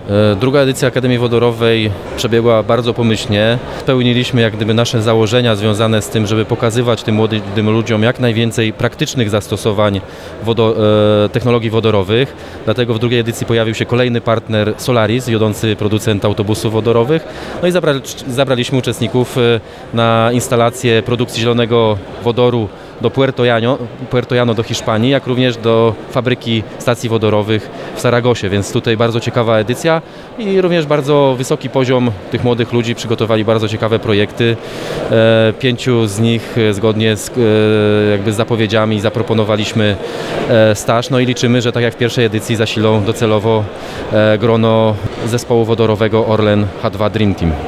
Druga edycja Akademii Wodorowej przebiegła bardzo pomyślnie. Spełniliśmy jak gdyby nasze założenia związane z tym, żeby pokazywać tym młodym ludziom jak najwięcej praktycznych zastosowań technologii wodorowych. Dlatego w drugiej edycji pojawił się kolejny partner Solaris, wiodący producent autobusów wodorowych. No i zabraliśmy uczestników na instalację produkcji zielonego wodoru do Puerto Llano do Hiszpanii, jak również do fabryki stacji wodorowych w Saragosie, więc tutaj bardzo ciekawa edycja i również bardzo wysoki poziom tych młodych ludzi. Przygotowali bardzo ciekawe projekty. 5 z nich zgodnie z zapowiedziami zaproponowaliśmy staż, no i liczymy, że tak jak w pierwszej edycji zasilą docelowo grono zespołu wodorowego Orlen H2 Dream Team.